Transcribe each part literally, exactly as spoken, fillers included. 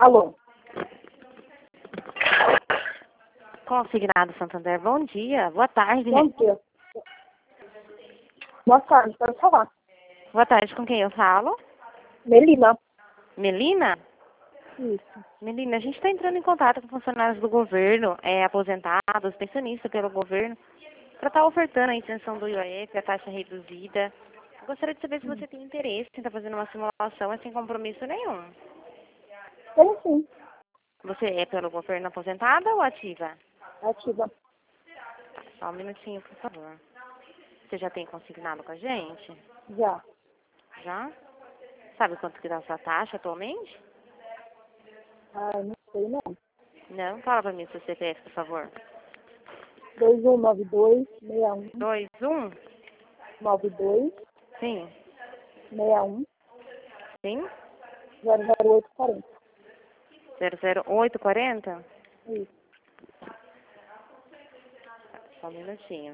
Alô? Consignado Santander, bom dia. Boa tarde. Bom dia. Boa tarde, pode falar. Boa tarde, com quem eu falo? Melina. Melina? Isso. Melina, a gente está entrando em contato com funcionários do governo, é, aposentados, pensionistas pelo governo, para estar ofertando a isenção do I O F, a taxa reduzida. Eu gostaria de saber se você tem interesse em estar fazendo uma simulação, é sem compromisso nenhum. Tem sim. Você é pelo governo aposentada ou ativa? Ativa. Tá, só um minutinho, por favor. Você já tem consignado com a gente? Já. Já? Sabe quanto que dá a sua taxa atualmente? Ah, não sei não. Não? Fala pra mim seu C P F, por favor. dois um nove dois, seis um, Dois, um? nove dois, Sim. seis um, Sim? zero zero oito quatro zero. Zero zero oito quarenta? Isso. Só um minutinho.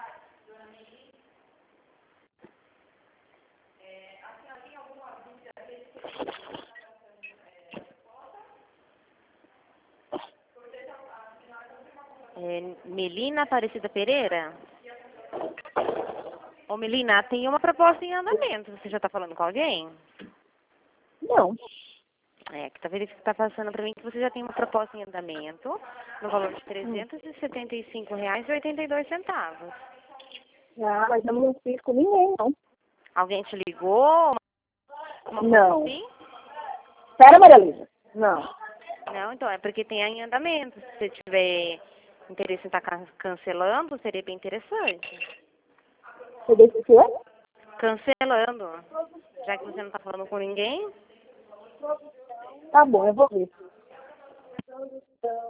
É, Melina Aparecida Pereira? Ô, Melina, tem uma proposta em andamento. Você já tá falando com alguém? Não. É, que tá verificando, tá passando pra mim que você já tem uma proposta em andamento no valor de trezentos e setenta e cinco reais e oitenta e dois centavos. Ah, mas eu não fiz com ninguém, não. Alguém te ligou? Uma coisa Não. assim? Pera, Maria Luísa. Não. Não, então é porque tem em andamento. Se você tiver interesse em estar cancelando, seria bem interessante. Você disse o quê? Cancelando. Já que você não está falando com ninguém. Tá bom, eu vou ver.